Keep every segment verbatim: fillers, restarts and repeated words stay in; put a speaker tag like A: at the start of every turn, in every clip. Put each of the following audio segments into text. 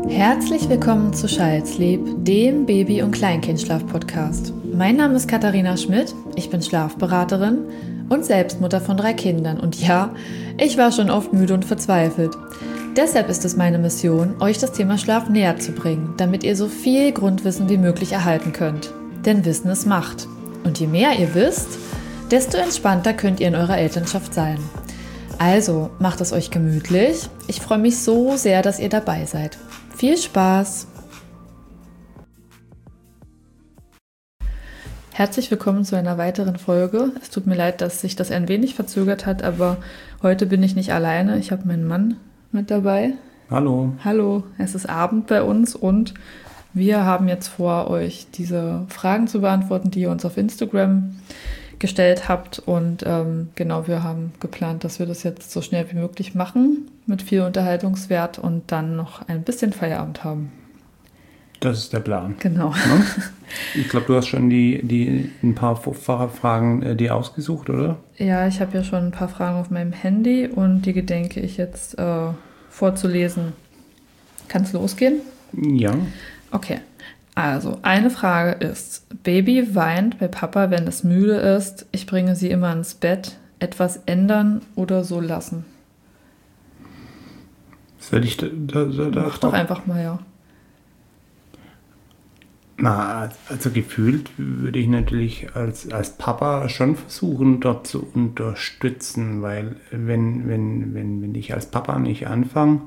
A: Herzlich willkommen zu Schallsleep, dem Baby- und Kleinkindschlaf-Podcast. Mein Name ist Katharina Schmidt, ich bin Schlafberaterin und Selbstmutter von drei Kindern. Und ja, ich war schon oft müde und verzweifelt. Deshalb ist es meine Mission, euch das Thema Schlaf näher zu bringen, damit ihr so viel Grundwissen wie möglich erhalten könnt. Denn Wissen ist Macht. Und je mehr ihr wisst, desto entspannter könnt ihr in eurer Elternschaft sein. Also, macht es euch gemütlich. Ich freue mich so sehr, dass ihr dabei seid. Viel Spaß! Herzlich willkommen zu einer weiteren Folge. Es tut mir leid, dass sich das ein wenig verzögert hat, aber heute bin ich nicht alleine. Ich habe meinen Mann mit dabei.
B: Hallo.
A: Hallo, es ist Abend bei uns und wir haben jetzt vor, euch diese Fragen zu beantworten, die ihr uns auf Instagram gestellt habt. Und ähm, genau, wir haben geplant, dass wir das jetzt so schnell wie möglich machen, mit viel Unterhaltungswert und dann noch ein bisschen Feierabend haben.
B: Das ist der Plan.
A: Genau.
B: Ja? Ich glaube, du hast schon die, die ein paar Fragen äh, dir ausgesucht, oder?
A: Ja, ich habe ja schon ein paar Fragen auf meinem Handy und die gedenke ich jetzt äh, vorzulesen. Kann es losgehen?
B: Ja.
A: Okay. Also, eine Frage ist, Baby weint bei Papa, wenn es müde ist. Ich bringe sie immer ins Bett. Etwas ändern oder so lassen?
B: Soll ich da, da, da
A: Mach doch einfach mal, ja.
B: Na, also gefühlt würde ich natürlich als, als Papa schon versuchen, dort zu unterstützen, weil wenn, wenn, wenn, wenn ich als Papa nicht anfange,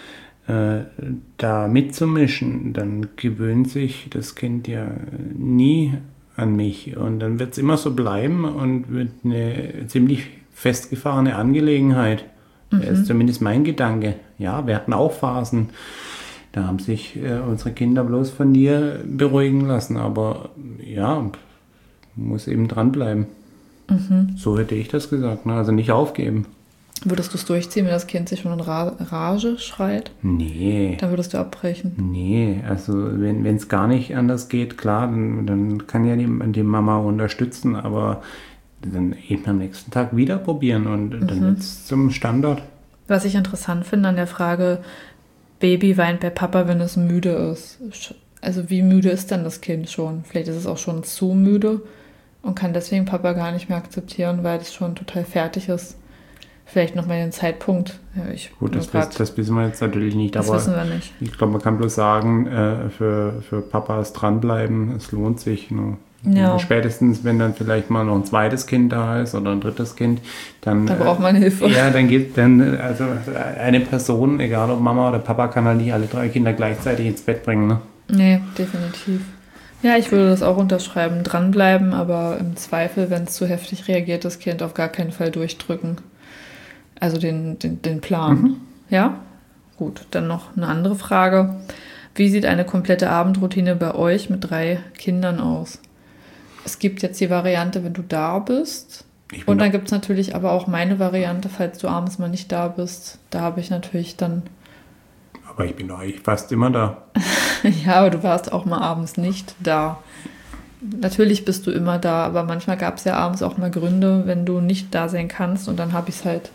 B: äh, da mitzumischen, dann gewöhnt sich das Kind ja nie an mich und dann wird es immer so bleiben und wird eine ziemlich festgefahrene Angelegenheit. Mhm. Das ist zumindest mein Gedanke. Ja, wir hatten auch Phasen, da haben sich äh, unsere Kinder bloß von dir beruhigen lassen, aber ja, muss eben dranbleiben. Mhm. So hätte ich das gesagt, ne? Also nicht aufgeben.
A: Würdest du es durchziehen, wenn das Kind sich schon in Ra- Rage schreit?
B: Nee.
A: Dann würdest du abbrechen?
B: Nee, also wenn es gar nicht anders geht, klar, dann, dann kann ja die, die Mama unterstützen, aber dann eben am nächsten Tag wieder probieren und mhm. dann wird es zum Standard.
A: Was ich interessant finde an der Frage, Baby weint bei Papa, wenn es müde ist. Also wie müde ist dann das Kind schon? Vielleicht ist es auch schon zu müde und kann deswegen Papa gar nicht mehr akzeptieren, weil es schon total fertig ist. Vielleicht nochmal den Zeitpunkt. Ja, ich
B: Gut, das, grad, das wissen wir jetzt natürlich nicht.
A: Das
B: aber
A: wissen wir nicht.
B: Ich glaube, man kann bloß sagen, äh, für, für Papas dranbleiben, es lohnt sich. Ne?
A: Ja.
B: Spätestens, wenn dann vielleicht mal noch ein zweites Kind da ist oder ein drittes Kind, dann...
A: Da braucht man Hilfe.
B: Äh, ja, dann geht dann, also eine Person, egal ob Mama oder Papa, kann halt nicht alle drei Kinder gleichzeitig ins Bett bringen. Ne?
A: Nee, definitiv. Ja, ich würde das auch unterschreiben. Dranbleiben, aber im Zweifel, wenn es zu heftig reagiert, das Kind auf gar keinen Fall durchdrücken. Also den, den, den Plan. Mhm. Ja? Gut, dann noch eine andere Frage. Wie sieht eine komplette Abendroutine bei euch mit drei Kindern aus? Es gibt jetzt die Variante, wenn du da bist. Und dann gibt es natürlich aber auch meine Variante, falls du abends mal nicht da bist. Da habe ich natürlich dann...
B: Aber ich bin doch eigentlich fast immer da.
A: Ja, aber du warst auch mal abends nicht da. Natürlich bist du immer da, aber manchmal gab es ja abends auch mal Gründe, wenn du nicht da sein kannst. Und dann habe ich es halt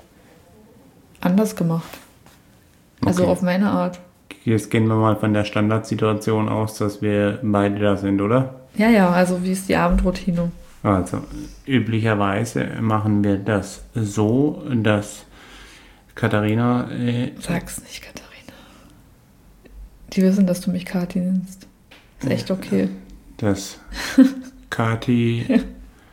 A: anders gemacht. Also okay. Auf meine Art.
B: Jetzt gehen wir mal von der Standardsituation aus, dass wir beide da sind, oder?
A: Ja, ja, also wie ist die Abendroutine?
B: Also üblicherweise machen wir das so, dass Katharina... Äh,
A: Sag's nicht, Katharina. Die wissen, dass du mich Kathi nennst. Ist echt okay.
B: Dass Kathi... ja.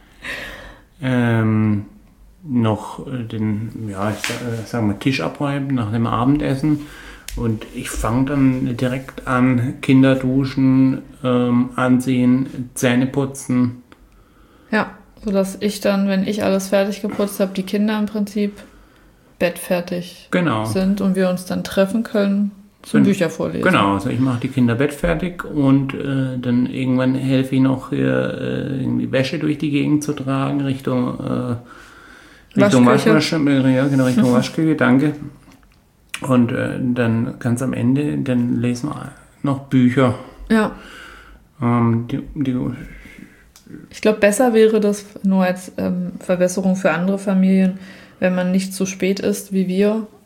B: ähm, noch den, ja, ich sag mal, Tisch abräumen nach dem Abendessen und ich fange dann direkt an, Kinder duschen, ähm, anziehen, Zähne putzen.
A: Ja, sodass ich dann, wenn ich alles fertig geputzt habe, die Kinder im Prinzip bettfertig
B: genau.
A: sind und wir uns dann treffen können zum Bücher vorlesen.
B: Genau, also ich mache die Kinder bettfertig und äh, dann irgendwann helfe ich noch hier, äh, irgendwie Wäsche durch die Gegend zu tragen, Richtung äh, Richtung Waschküche, ja, genau, Richtung Waschküche, danke. Und äh, dann ganz am Ende, dann lesen wir noch Bücher.
A: Ja.
B: Ähm, die, die,
A: ich glaube, besser wäre das nur als ähm, Verbesserung für andere Familien, wenn man nicht so spät ist wie wir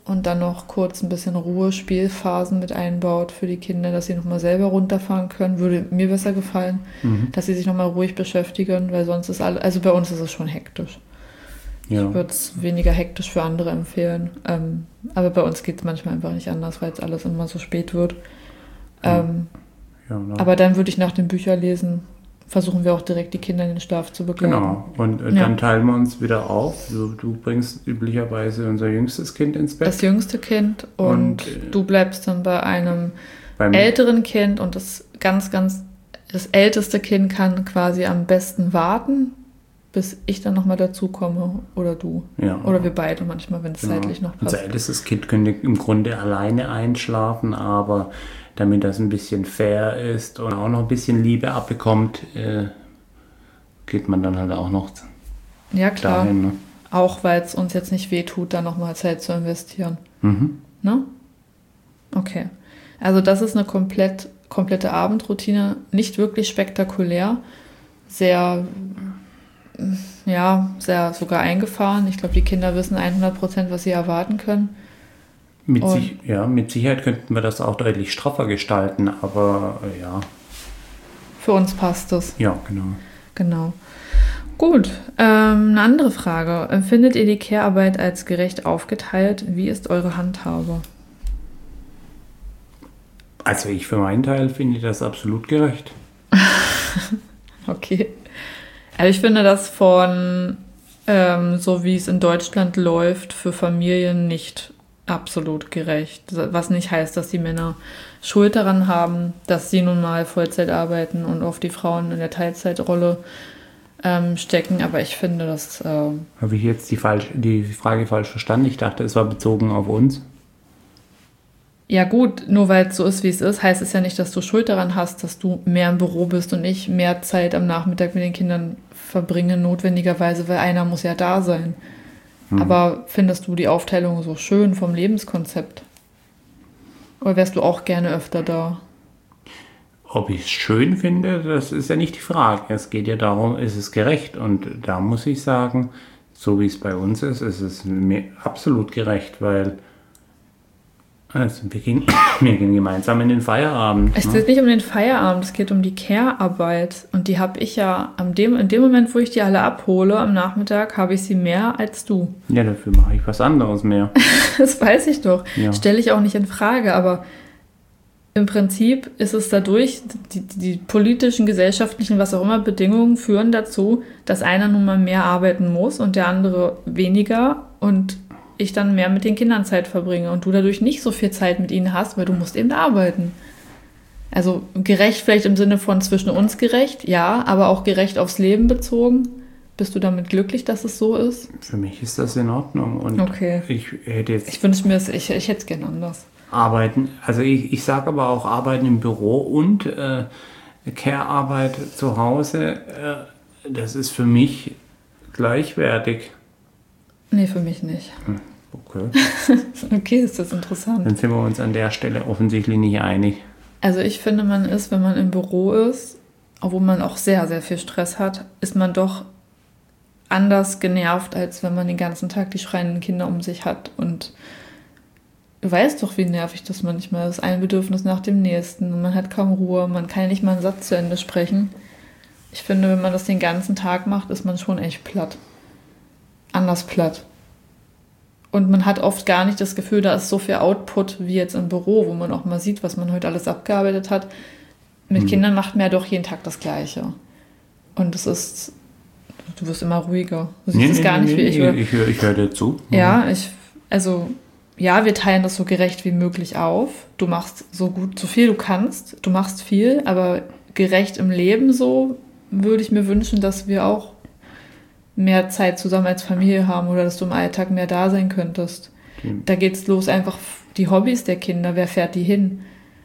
A: und dann noch kurz ein bisschen Ruhe, Spielphasen mit einbaut für die Kinder, dass sie nochmal selber runterfahren können, würde mir besser gefallen, mhm. dass sie sich nochmal ruhig beschäftigen, weil sonst ist alles, also bei uns ist es schon hektisch. Ja. Ich würde es weniger hektisch für andere empfehlen, ähm, aber bei uns geht es manchmal einfach nicht anders, weil es alles immer so spät wird. Ja. Ähm, ja, no. Aber dann würde ich nach dem Bücherlesen versuchen wir auch direkt die Kinder in den Schlaf zu begleiten.
B: Genau, und äh, ja. dann teilen wir uns wieder auf. Du, du bringst üblicherweise unser jüngstes Kind ins Bett.
A: Das jüngste Kind und, und äh, du bleibst dann bei einem älteren Kind und das ganz, ganz, das älteste Kind kann quasi am besten warten, bis ich dann nochmal dazu komme oder du. Ja. Oder wir beide manchmal, wenn es genau. zeitlich noch passt.
B: Unser ältestes Kind könnte im Grunde alleine einschlafen, aber damit das ein bisschen fair ist und auch noch ein bisschen Liebe abbekommt, äh, geht man dann halt auch noch
A: ja, klar. dahin. Ne? Auch weil es uns jetzt nicht wehtut, da nochmal Zeit zu investieren. Mhm. Ne? Okay. Also das ist eine komplett, komplette Abendroutine, nicht wirklich spektakulär, sehr, ja, sehr sogar eingefahren. Ich glaube, die Kinder wissen hundert Prozent, was sie erwarten können.
B: Mit, sich, ja, mit Sicherheit könnten wir das auch deutlich straffer gestalten, aber äh, ja.
A: Für uns passt es.
B: Ja, genau.
A: Genau. Gut, ähm, eine andere Frage. Empfindet ihr die Care-Arbeit als gerecht aufgeteilt? Wie ist eure Handhabe?
B: Also ich für meinen Teil finde das absolut gerecht.
A: Okay. Also ich finde das von, ähm, so wie es in Deutschland läuft, für Familien nicht absolut gerecht. Was nicht heißt, dass die Männer Schuld daran haben, dass sie nun mal Vollzeit arbeiten und auf die Frauen in der Teilzeitrolle ähm, stecken. Aber ich finde, das... Äh
B: Habe ich jetzt die, falsch, die Frage falsch verstanden? Ich dachte, es war bezogen auf uns.
A: Ja gut, nur weil es so ist, wie es ist, heißt es ja nicht, dass du Schuld daran hast, dass du mehr im Büro bist und ich mehr Zeit am Nachmittag mit den Kindern verbringe, notwendigerweise, weil einer muss ja da sein. Aber findest du die Aufteilung so schön vom Lebenskonzept? Oder wärst du auch gerne öfter da?
B: Ob ich es schön finde, das ist ja nicht die Frage. Es geht ja darum, ist es gerecht? Und da muss ich sagen, so wie es bei uns ist, ist es mir absolut gerecht, weil also wir, gehen, wir gehen gemeinsam in den Feierabend.
A: Es geht ne? nicht um den Feierabend, es geht um die Care-Arbeit. Und die habe ich ja am dem, in dem Moment, wo ich die alle abhole, am Nachmittag, habe ich sie mehr als du.
B: Ja, dafür mache ich was anderes mehr.
A: Das weiß ich doch. Ja. Stelle ich auch nicht in Frage. Aber im Prinzip ist es dadurch, die, die politischen, gesellschaftlichen, was auch immer, Bedingungen führen dazu, dass einer nun mal mehr arbeiten muss und der andere weniger und ich dann mehr mit den Kindern Zeit verbringe und du dadurch nicht so viel Zeit mit ihnen hast, weil du musst eben arbeiten. Also gerecht vielleicht im Sinne von zwischen uns gerecht, ja, aber auch gerecht aufs Leben bezogen. Bist du damit glücklich, dass es so ist?
B: Für mich ist das in Ordnung. Und
A: okay.
B: Ich hätte jetzt...
A: Ich wünsche mir es, ich, ich hätte es gerne anders.
B: Arbeiten, also ich, ich sage aber auch Arbeiten im Büro und äh, Care-Arbeit zu Hause, äh, das ist für mich gleichwertig.
A: Nee, für mich nicht.
B: Okay.
A: Okay, ist das interessant.
B: Dann sind wir uns an der Stelle offensichtlich nicht einig.
A: Also ich finde, man ist, wenn man im Büro ist, obwohl man auch sehr, sehr viel Stress hat, ist man doch anders genervt, als wenn man den ganzen Tag die schreienden Kinder um sich hat. Und du weißt doch, wie nervig das manchmal ist. Ein Bedürfnis nach dem nächsten. Und man hat kaum Ruhe. Man kann ja nicht mal einen Satz zu Ende sprechen. Ich finde, wenn man das den ganzen Tag macht, ist man schon echt platt. Anders platt. Und man hat oft gar nicht das Gefühl, da ist so viel Output wie jetzt im Büro, wo man auch mal sieht, was man heute alles abgearbeitet hat. Mit hm. Kindern macht man ja doch jeden Tag das Gleiche. Und es ist, du wirst immer ruhiger. Du siehst
B: nee,
A: es
B: nee,
A: gar
B: nee,
A: nicht, wie
B: nee,
A: ich höre.
B: Ich höre ich hör dir zu.
A: Ja, ich, also, ja, wir teilen das so gerecht wie möglich auf. Du machst so gut, so viel du kannst. Du machst viel, aber gerecht im Leben so würde ich mir wünschen, dass wir auch mehr Zeit zusammen als Familie haben oder dass du im Alltag mehr da sein könntest. Okay. Da geht's los, einfach die Hobbys der Kinder, wer fährt die hin?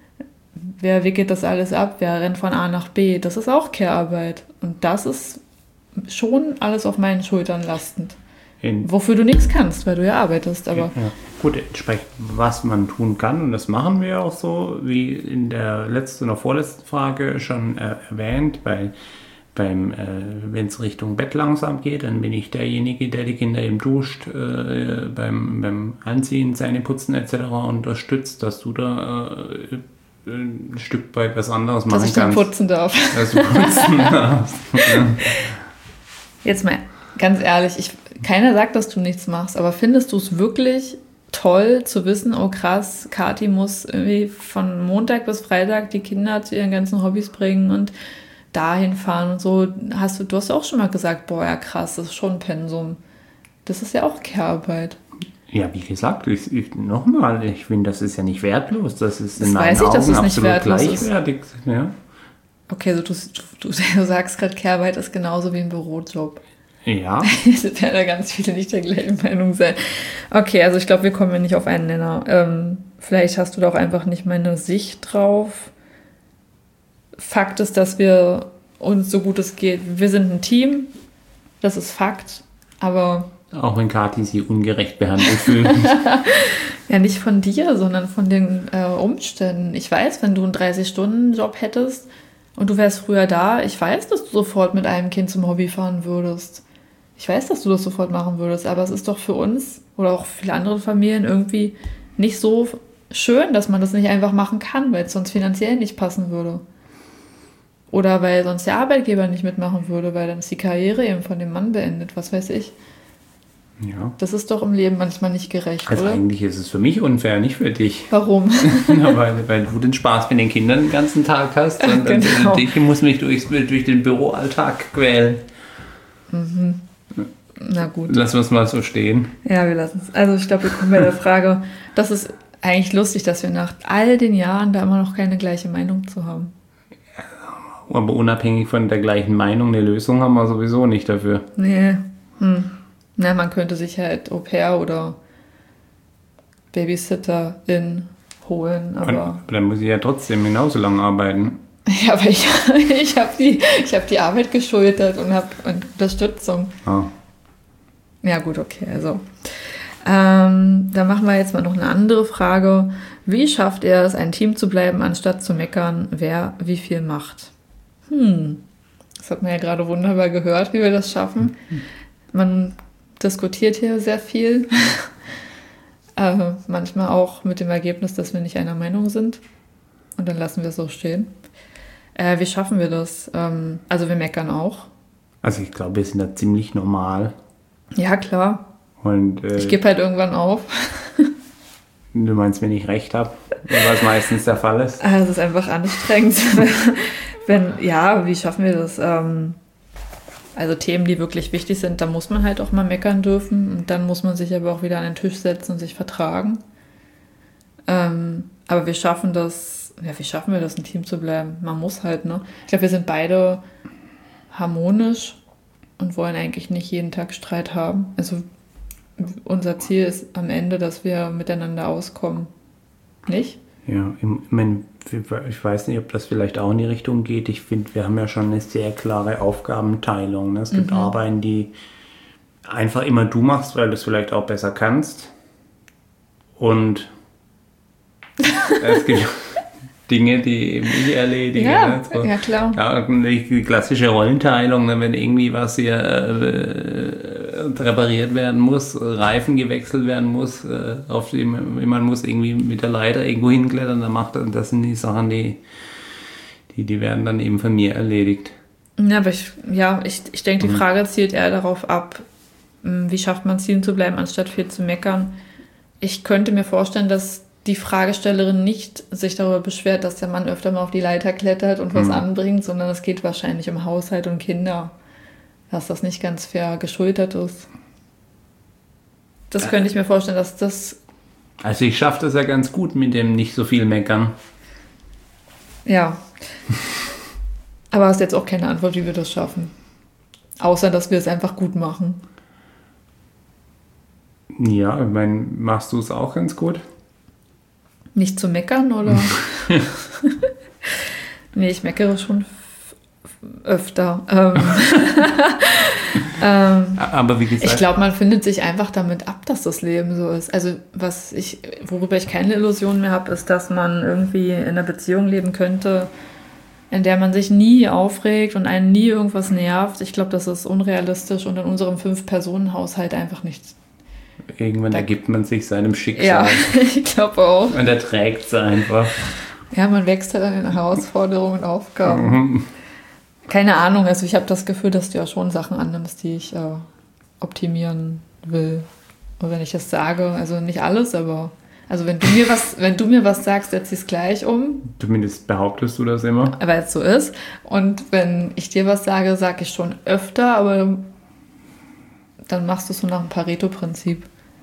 A: Wer wickelt das alles ab? Wer rennt von A nach B? Das ist auch Care-Arbeit. Und das ist schon alles auf meinen Schultern lastend. In Wofür du nichts kannst, weil du ja arbeitest. Aber
B: ja, ja. Gut, entsprechend, was man tun kann, und das machen wir auch so, wie in der letzten oder vorletzten Frage schon äh, erwähnt, bei beim, äh, wenn es Richtung Bett langsam geht, dann bin ich derjenige, der die Kinder eben duscht, äh, beim, beim Anziehen, Zähne putzen et cetera unterstützt, dass du da äh, ein Stück weit was anderes machen kannst.
A: Dass ich dann putzen darf.
B: Dass du putzen darfst. Ja.
A: Jetzt mal ganz ehrlich, ich, keiner sagt, dass du nichts machst, aber findest du es wirklich toll zu wissen, oh krass, Kathi muss irgendwie von Montag bis Freitag die Kinder zu ihren ganzen Hobbys bringen und dahin fahren und so. Hast du, du hast auch schon mal gesagt, boah, ja krass, das ist schon ein Pensum. Das ist ja auch Care-Arbeit.
B: Ja, wie gesagt, ich, ich, nochmal, ich finde, das ist ja nicht wertlos, das ist in
A: das
B: meinen
A: weiß ich,
B: Augen
A: dass es nicht
B: absolut
A: wertlos
B: gleichwertig. Ist. Ja.
A: Okay, also du, du, du sagst gerade, Care-Arbeit ist genauso wie ein Bürojob.
B: Ja.
A: Es werden da ganz viele nicht der gleichen Meinung sein. Okay, also ich glaube, wir kommen ja nicht auf einen Nenner. Ähm, vielleicht hast du da auch einfach nicht meine Sicht drauf. Fakt ist, dass wir uns so gut es geht, wir sind ein Team, das ist Fakt, aber...
B: Auch wenn Kathi sich ungerecht behandelt fühlt.
A: Ja, nicht von dir, sondern von den äh, Umständen. Ich weiß, wenn du einen dreißig-Stunden-Job hättest und du wärst früher da, ich weiß, dass du sofort mit einem Kind zum Hobby fahren würdest. Ich weiß, dass du das sofort machen würdest, aber es ist doch für uns oder auch viele andere Familien irgendwie nicht so schön, dass man das nicht einfach machen kann, weil es sonst finanziell nicht passen würde. Oder weil sonst der Arbeitgeber nicht mitmachen würde, weil dann ist die Karriere eben von dem Mann beendet, was weiß ich.
B: Ja.
A: Das ist doch im Leben manchmal nicht gerecht,
B: also
A: oder?
B: Eigentlich ist es für mich unfair, nicht für dich.
A: Warum?
B: Ja, weil, weil du den Spaß mit den Kindern den ganzen Tag hast und
A: Genau.
B: ich muss mich durch, durch den Büroalltag quälen.
A: Mhm. Na gut.
B: Lassen wir es mal so stehen.
A: Ja, wir lassen es. Also ich glaube, wir kommen bei der Frage, das ist eigentlich lustig, dass wir nach all den Jahren da immer noch keine gleiche Meinung zu haben.
B: Aber unabhängig von der gleichen Meinung, eine Lösung haben wir sowieso nicht dafür.
A: Nee. Hm. Na, man könnte sich halt Au-pair oder Babysitterin holen, aber...
B: Und dann muss ich ja trotzdem genauso lange arbeiten.
A: Ja, aber ich, ich habe die, ich hab die Arbeit geschultert und habe Unterstützung.
B: Ah.
A: Ja gut, okay, also ähm, da machen wir jetzt mal noch eine andere Frage. Wie schafft er es, ein Team zu bleiben, anstatt zu meckern, wer wie viel macht? Hm, das hat man ja gerade wunderbar gehört, wie wir das schaffen. Man diskutiert hier sehr viel, äh, manchmal auch mit dem Ergebnis, dass wir nicht einer Meinung sind und dann lassen wir es so stehen. Äh, wie schaffen wir das? Ähm, also wir meckern auch.
B: Also ich glaube, wir sind da ziemlich normal.
A: Ja, klar.
B: Und, äh,
A: ich gebe halt irgendwann auf.
B: Du meinst, wenn ich recht habe, was meistens der Fall ist?
A: Es ist einfach anstrengend. wenn, ja, wie schaffen wir das? Ähm, also Themen, die wirklich wichtig sind, da muss man halt auch mal meckern dürfen. Und dann muss man sich aber auch wieder an den Tisch setzen und sich vertragen. Ähm, aber wir schaffen das, ja, wie schaffen wir das, ein Team zu bleiben? Man muss halt, ne? Ich glaube, wir sind beide harmonisch und wollen eigentlich nicht jeden Tag Streit haben. Also unser Ziel ist am Ende, dass wir miteinander auskommen. Nicht?
B: Ja, ich, mein, ich weiß nicht, ob das vielleicht auch in die Richtung geht. Ich finde, wir haben ja schon eine sehr klare Aufgabenteilung. Ne? Es gibt mhm. Arbeiten, die einfach immer du machst, weil du es vielleicht auch besser kannst. Und es gibt Dinge, die eben ich erledige.
A: Ja,
B: ne? so,
A: ja klar.
B: Ja, die klassische Rollenteilung, ne? Wenn irgendwie was hier äh, repariert werden muss, Reifen gewechselt werden muss, äh, auf die, man muss irgendwie mit der Leiter irgendwo hinklettern, dann macht das, das sind die Sachen, die, die, die werden dann eben von mir erledigt.
A: Ja, aber ich, ja, ich, ich denke, die Frage zielt eher darauf ab, wie schafft man es, Zielen zu bleiben, anstatt viel zu meckern. Ich könnte mir vorstellen, dass die Fragestellerin nicht sich darüber beschwert, dass der Mann öfter mal auf die Leiter klettert und was mhm. anbringt, sondern es geht wahrscheinlich um Haushalt und Kinder, dass das nicht ganz fair geschultert ist. Das könnte ich mir vorstellen, dass das...
B: Also ich schaffe das ja ganz gut mit dem nicht so viel meckern.
A: Ja. Aber hast jetzt auch keine Antwort, wie wir das schaffen. Außer, dass wir es einfach gut machen.
B: Ja, ich meine, machst du es auch ganz gut?
A: Nicht zu meckern, oder? Nee, ich meckere schon f- öfter. Ähm, ähm,
B: Aber wie gesagt...
A: Ich glaube, man findet sich einfach damit ab, dass das Leben so ist. Also, was ich, worüber ich keine Illusion mehr habe, ist, dass man irgendwie in einer Beziehung leben könnte, in der man sich nie aufregt und einen nie irgendwas nervt. Ich glaube, das ist unrealistisch und in unserem Fünf-Personen-Haushalt einfach nichts.
B: Irgendwann da ergibt man sich seinem Schicksal.
A: Ja, ich glaube auch.
B: Und er trägt es einfach.
A: Ja, man wächst halt an den Herausforderungen und Aufgaben. Mhm. Keine Ahnung, also ich habe das Gefühl, dass du ja schon Sachen annimmst, die ich äh, optimieren will. Und wenn ich das sage, also nicht alles, aber also wenn du mir was, wenn du mir was sagst, setz ich es gleich um.
B: Zumindest behauptest du das immer.
A: Weil es so ist. Und wenn ich dir was sage, sage ich schon öfter, aber dann machst du es so nach dem Pareto-Prinzip.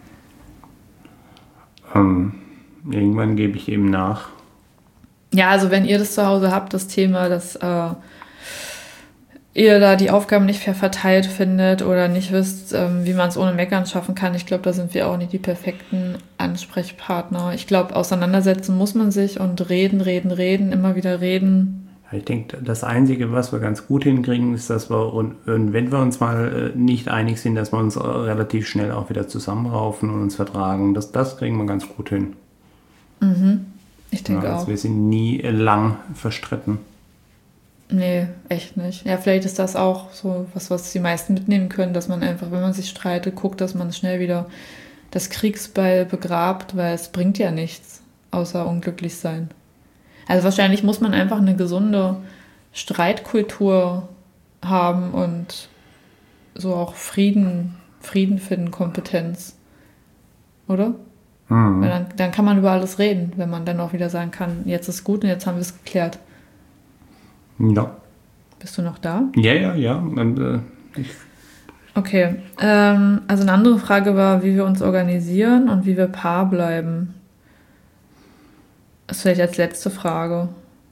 B: Ähm, irgendwann gebe ich eben nach.
A: Ja, also wenn ihr das zu Hause habt, das Thema, dass äh, ihr da die Aufgaben nicht fair verteilt findet oder nicht wisst, ähm, wie man es ohne Meckern schaffen kann, ich glaube, da sind wir auch nicht die perfekten Ansprechpartner. Ich glaube, auseinandersetzen muss man sich und reden, reden, reden, immer wieder reden.
B: Ich denke, das Einzige, was wir ganz gut hinkriegen, ist, dass wir, und, und wenn wir uns mal nicht einig sind, dass wir uns relativ schnell auch wieder zusammenraufen und uns vertragen. Das, das kriegen wir ganz gut hin.
A: Mhm. Ich denke
B: ja,
A: auch.
B: Also wir sind nie lang verstritten.
A: Nee, echt nicht. Ja, vielleicht ist das auch so was, was die meisten mitnehmen können, dass man einfach, wenn man sich streitet, guckt, dass man schnell wieder das Kriegsbeil begrabt, weil es bringt ja nichts, außer unglücklich sein. Also wahrscheinlich muss man einfach eine gesunde Streitkultur haben und so auch Frieden, Frieden finden, Kompetenz. Oder? Mhm. Weil dann, dann kann man über alles reden, wenn man dann auch wieder sagen kann, jetzt ist gut und jetzt haben wir es geklärt.
B: Ja.
A: Bist du noch da?
B: Ja, ja, ja. Und, äh, ich
A: okay. Ähm, also eine andere Frage war, wie wir uns organisieren und wie wir Paar bleiben. Das ist vielleicht als letzte Frage.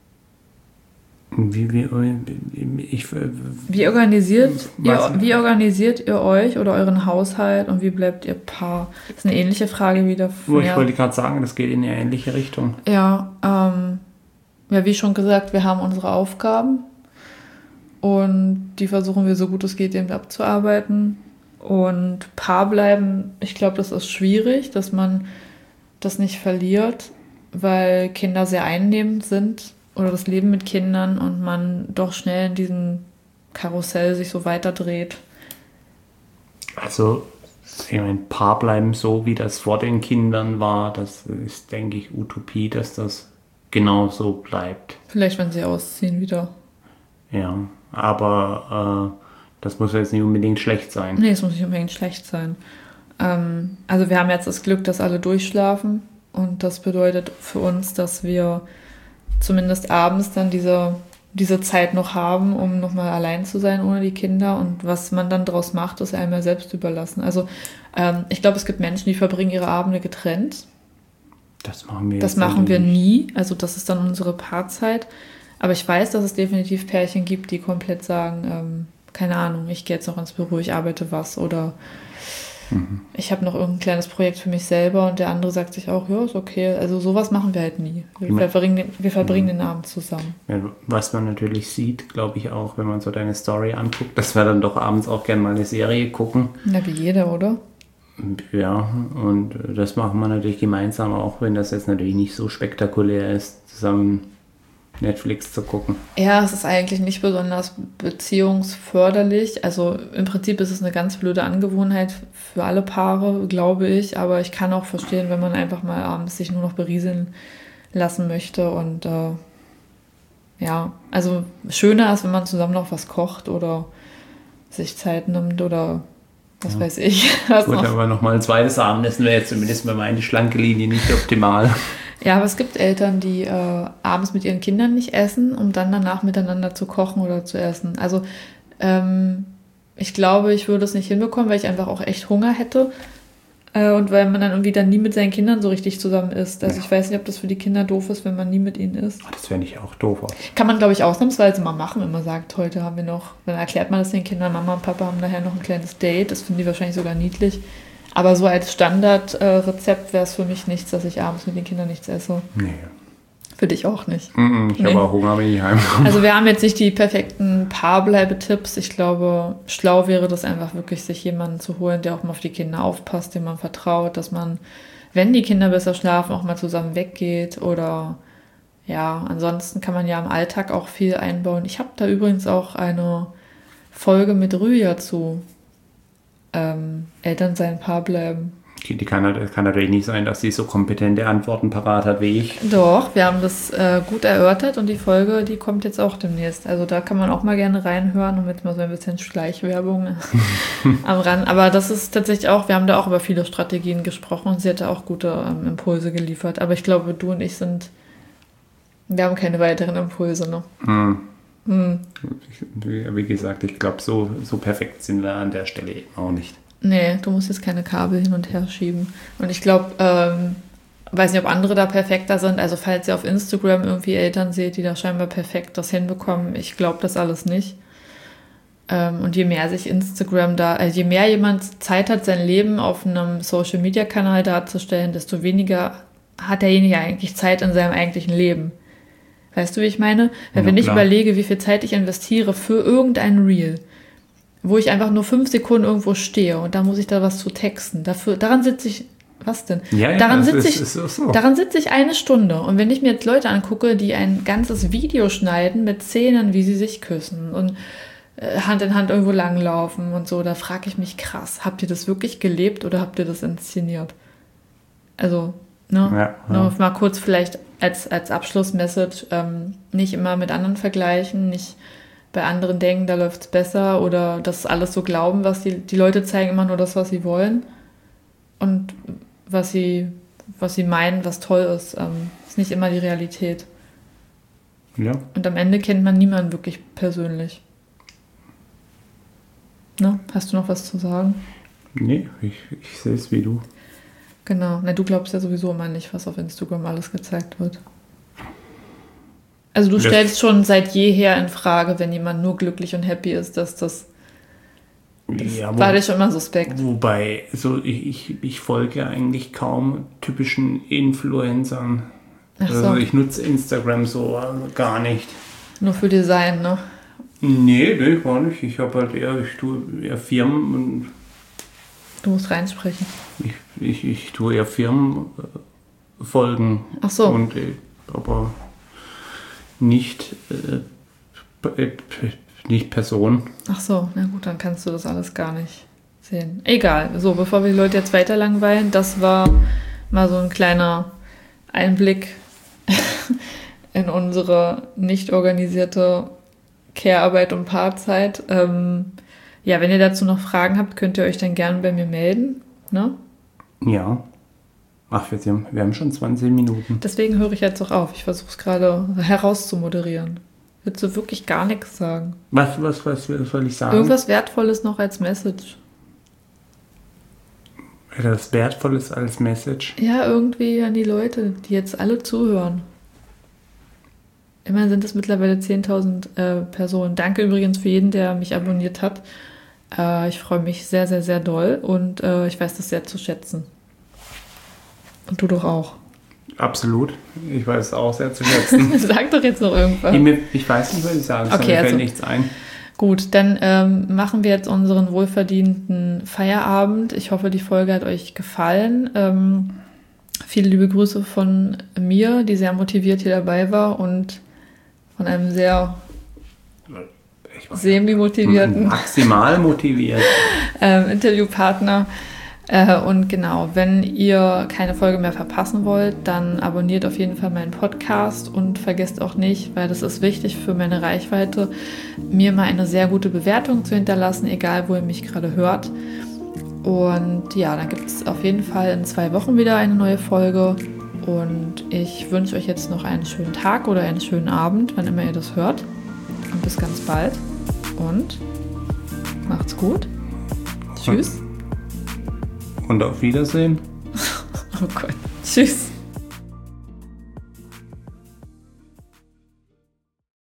B: Wie, wie, ich,
A: wie, organisiert ihr, wie organisiert ihr euch oder euren Haushalt und wie bleibt ihr Paar? Das ist eine ähnliche Frage wieder.
B: Wo ich wollte gerade sagen, das geht in eine ähnliche Richtung.
A: Ja, ähm, ja, wie schon gesagt, wir haben unsere Aufgaben und die versuchen wir so gut es geht eben abzuarbeiten. Und Paar bleiben, ich glaube, das ist schwierig, dass man das nicht verliert, weil Kinder sehr einnehmend sind oder das Leben mit Kindern und man doch schnell in diesem Karussell sich so weiterdreht.
B: Also, ich meine, Paar bleiben so, wie das vor den Kindern war, das ist, denke ich, Utopie, dass das genau so bleibt.
A: Vielleicht, wenn sie ausziehen wieder.
B: Ja, aber äh, das muss jetzt nicht unbedingt schlecht sein.
A: Nee, es muss nicht unbedingt schlecht sein. Ähm, also wir haben jetzt das Glück, dass alle durchschlafen und das bedeutet für uns, dass wir zumindest abends dann diese, diese Zeit noch haben, um nochmal allein zu sein ohne die Kinder und was man dann draus macht, ist einem ja selbst überlassen. Also ähm, ich glaube, es gibt Menschen, die verbringen ihre Abende getrennt.
B: Das machen wir
A: Das machen wir nie. Also das ist dann unsere Paarzeit. Aber ich weiß, dass es definitiv Pärchen gibt, die komplett sagen, ähm, keine Ahnung, ich gehe jetzt noch ins Büro, ich arbeite was oder mhm. ich habe noch irgendein kleines Projekt für mich selber und der andere sagt sich auch, ja, ist okay. Also sowas machen wir halt nie. Wir ich verbringen, den, wir verbringen mhm. den Abend zusammen.
B: Ja, was man natürlich sieht, glaube ich auch, wenn man so deine Story anguckt, dass wir dann doch abends auch gerne mal eine Serie gucken.
A: Na, wie jeder, oder?
B: Ja, und das machen wir natürlich gemeinsam, auch wenn das jetzt natürlich nicht so spektakulär ist, zusammen Netflix zu gucken.
A: Ja, es ist eigentlich nicht besonders beziehungsförderlich. Also im Prinzip ist es eine ganz blöde Angewohnheit für alle Paare, glaube ich. Aber ich kann auch verstehen, wenn man einfach mal abends sich nur noch berieseln lassen möchte. Und äh, ja, also schöner ist, wenn man zusammen noch was kocht oder sich Zeit nimmt oder was ja. weiß ich. Was
B: Gut,
A: noch.
B: Aber nochmal ein zweites Abendessen wäre jetzt zumindest bei meiner schlanke Linie nicht optimal.
A: Ja, aber es gibt Eltern, die äh, abends mit ihren Kindern nicht essen, um dann danach miteinander zu kochen oder zu essen. Also ähm, ich glaube, ich würde es nicht hinbekommen, weil ich einfach auch echt Hunger hätte äh, und weil man dann irgendwie dann nie mit seinen Kindern so richtig zusammen isst. Also ja. ich weiß nicht, ob das für die Kinder doof ist, wenn man nie mit ihnen isst.
B: Ach, das fände ich auch doof.
A: Kann man, glaube ich, ausnahmsweise mal machen, wenn man sagt, heute haben wir noch, dann erklärt man das den Kindern, Mama und Papa haben nachher noch ein kleines Date. Das finden die wahrscheinlich sogar niedlich. Aber so als Standardrezept äh, wäre es für mich nichts, dass ich abends mit den Kindern nichts esse.
B: Nee.
A: Für dich auch nicht.
B: Mm-mm, ich nee. habe auch Hunger, wenn ich heimkomme.
A: Also wir haben jetzt nicht die perfekten Paarbleibetipps. Ich glaube, schlau wäre das einfach wirklich, sich jemanden zu holen, der auch mal auf die Kinder aufpasst, dem man vertraut, dass man, wenn die Kinder besser schlafen, auch mal zusammen weggeht oder ja, ansonsten kann man ja im Alltag auch viel einbauen. Ich habe da übrigens auch eine Folge mit Rüya zu ähm, Eltern sein, Paar bleiben.
B: Die, die kann, kann natürlich nicht sein, dass sie so kompetente Antworten parat hat wie ich.
A: Doch, wir haben das äh, gut erörtert und die Folge, die kommt jetzt auch demnächst. Also da kann man auch mal gerne reinhören und mit mal so ein bisschen Schleichwerbung am Rand. Aber das ist tatsächlich auch, wir haben da auch über viele Strategien gesprochen und sie hat da auch gute ähm, Impulse geliefert. Aber ich glaube, du und ich sind, wir haben keine weiteren Impulse noch.
B: Hm.
A: Hm.
B: Wie, wie gesagt, ich glaube, so, so perfekt sind wir an der Stelle eben auch nicht.
A: Nee, du musst jetzt keine Kabel hin und her schieben. Und ich glaube, ähm, weiß nicht, ob andere da perfekter sind. Also falls ihr auf Instagram irgendwie Eltern seht, die da scheinbar perfekt das hinbekommen, ich glaube das alles nicht. Ähm, und je mehr sich Instagram da, also je mehr jemand Zeit hat, sein Leben auf einem Social-Media-Kanal darzustellen, desto weniger hat derjenige eigentlich Zeit in seinem eigentlichen Leben. Weißt du, wie ich meine? Weil
B: Ja,
A: wenn ich
B: klar.
A: überlege, wie viel Zeit ich investiere für irgendein Reel, wo ich einfach nur fünf Sekunden irgendwo stehe und da muss ich da was zu texten. Dafür, daran sitze ich, was denn?
B: Ja, ja,
A: daran
B: das
A: sitze
B: ist-
A: ich,
B: ist auch so.
A: daran sitze ich eine Stunde. Und wenn ich mir jetzt Leute angucke, die ein ganzes Video schneiden mit Szenen, wie sie sich küssen und äh, Hand in Hand irgendwo langlaufen und so, da frage ich mich krass, habt ihr das wirklich gelebt oder habt ihr das inszeniert? Also, ne?
B: Ja, ja.
A: Nur mal kurz vielleicht als, als Abschlussmessage, ähm, nicht immer mit anderen vergleichen, nicht bei anderen denken, da läuft es besser oder das alles so glauben, was die, die Leute zeigen immer nur das, was sie wollen und was sie, was sie meinen, was toll ist, ähm, ist nicht immer die Realität.
B: Ja.
A: Und am Ende kennt man niemanden wirklich persönlich. Ne? Hast du noch was zu sagen?
B: Nee, ich, ich sehe es wie du.
A: Genau. Na, du glaubst ja sowieso immer nicht, was auf Instagram alles gezeigt wird. Also du
B: Das-
A: stellst schon seit jeher in Frage, wenn jemand nur glücklich und happy ist, dass das, das
B: Ja,
A: war
B: wo,
A: dir schon immer suspekt.
B: wobei, so ich, ich, ich folge eigentlich kaum typischen Influencern.
A: Ach so,
B: Also ich nutze Instagram so äh, gar nicht.
A: nur für Design, ne?
B: Nee, nee, gar nicht. Ich habe halt eher, ich tue eher Firmen und
A: Du musst reinsprechen.
B: ich, ich, ich tue eher Firmen äh, folgen.
A: Ach so.
B: Und, äh, aber nicht, äh, p- äh, p- nicht Personen.
A: Ach so, na gut, dann kannst du das alles gar nicht sehen. Egal, so, bevor wir die Leute jetzt weiter langweilen, das war mal so ein kleiner Einblick in unsere nicht organisierte Care-Arbeit und Paarzeit. Ähm, ja, wenn ihr dazu noch Fragen habt, könnt ihr euch dann gerne bei mir melden. Ne?
B: Ja. Ach, wir haben, wir haben schon zwanzig Minuten.
A: Deswegen höre ich jetzt auch auf. Ich versuche es gerade herauszumoderieren. Willst du wirklich gar nichts sagen?
B: Was, was, was, was soll ich sagen?
A: Irgendwas Wertvolles noch als Message?
B: Das Wertvolles als Message.
A: Ja, irgendwie an die Leute, die jetzt alle zuhören. Immerhin sind es mittlerweile zehntausend äh, Personen. Danke übrigens für jeden, der mich abonniert hat. Äh, ich freue mich sehr, sehr, sehr doll und äh, ich weiß das sehr zu schätzen. Und du doch auch.
B: Absolut. Ich weiß es auch sehr zu schätzen.
A: Sag doch jetzt noch irgendwas.
B: ich, mir- ich weiß nicht, was ich sagen soll.
A: Okay,
B: Mir fällt
A: also-
B: nichts ein.
A: Gut, dann ähm, machen wir jetzt unseren wohlverdienten Feierabend. Ich hoffe, die Folge hat euch gefallen. Ähm, viele liebe Grüße von mir, die sehr motiviert hier dabei war und von einem sehr
B: Ich war
A: semi-motivierten
B: maximal motiviert.
A: ähm, Interviewpartner. Äh, und genau, wenn ihr keine Folge mehr verpassen wollt, dann abonniert auf jeden Fall meinen Podcast und vergesst auch nicht, weil das ist wichtig für meine Reichweite, mir mal eine sehr gute Bewertung zu hinterlassen, egal wo ihr mich gerade hört. Und ja, dann gibt es auf jeden Fall in zwei Wochen wieder eine neue Folge. Und ich wünsche euch jetzt noch einen schönen Tag oder einen schönen Abend, wann immer ihr das hört. Und bis ganz bald. Und macht's gut. Tschüss.
B: Und auf Wiedersehen.
A: Oh Gott. Tschüss.